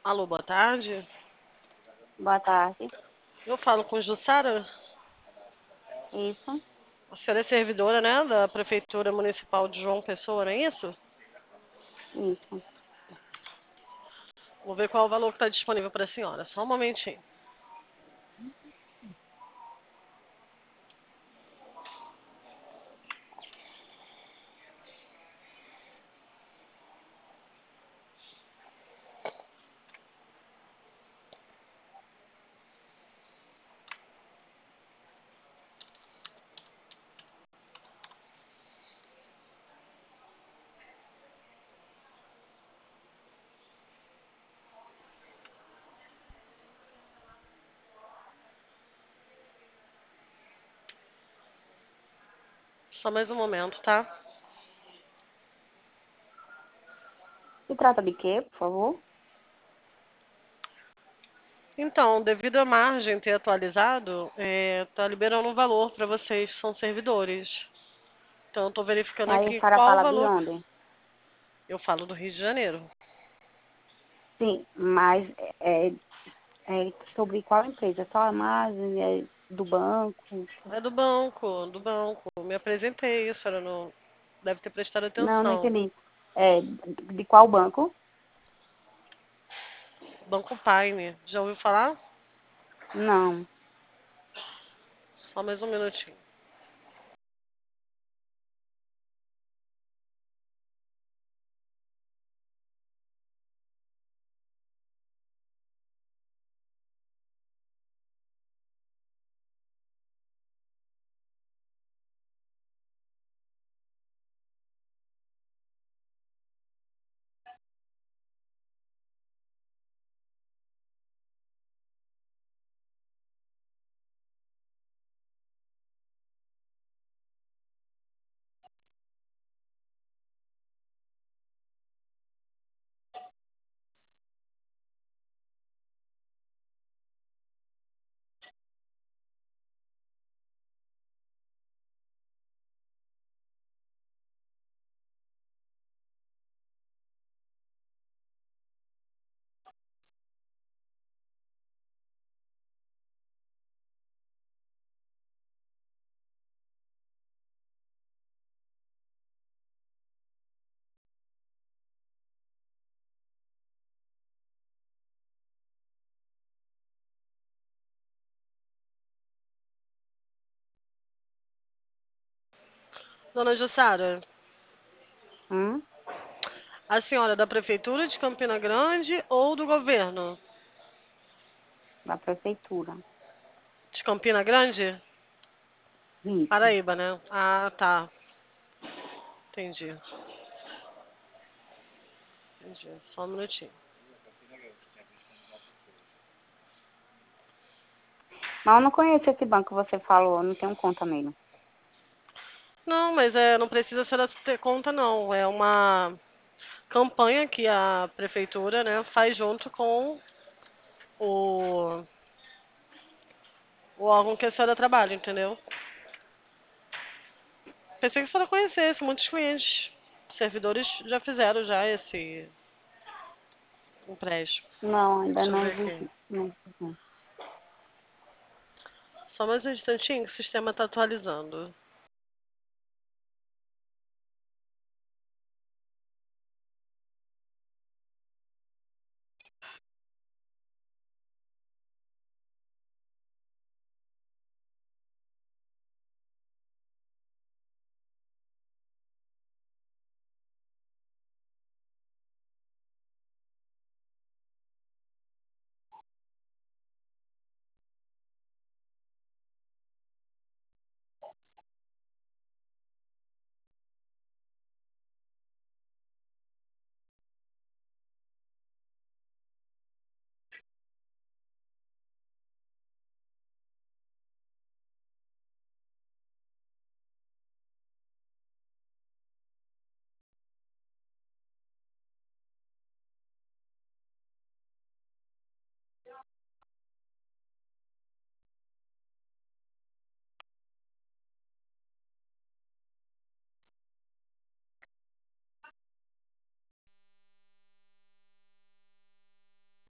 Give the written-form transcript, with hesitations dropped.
Alô, boa tarde. Boa tarde. Eu falo com Jussara. Isso, A senhora é servidora, né, da Prefeitura Municipal de João Pessoa, não é isso? isso. Vou ver qual o valor que está disponível para a senhora. Só um momentinho. Só mais um momento, tá? Se trata de quê, por favor? Então, devido à margem ter atualizado, tá liberando um valor para vocês que são servidores. Então, eu tô verificando Aí a aqui senhora qual o fala de valor. onde? Eu falo do Rio de Janeiro. Sim, mas é sobre qual empresa? Só a margem, do banco? É do banco, do banco. Me apresentei, a senhora não deve ter prestado Não, não atenção. entendi. De qual banco? Banco Paine. Já ouviu falar? Não. Só mais um minutinho. Dona Jussara, Hum? a senhora é da Prefeitura de Campina Grande ou do governo? Da prefeitura. De Campina Grande? Isso. Paraíba, né? Ah, tá. Entendi. Entendi. Só um minutinho. Mas eu não conheço esse banco que você falou, eu não tenho conta nele. Não, mas não precisa ser ter conta, não. É uma campanha que a prefeitura, né, faz junto com o, o órgão que a senhora trabalha, entendeu? Pensei que a senhora conhecesse, muitos clientes, servidores já fizeram já esse empréstimo. Não, ainda Deixa eu não ver aqui. existe. Não, não. Só mais um instantinho que o sistema está atualizando.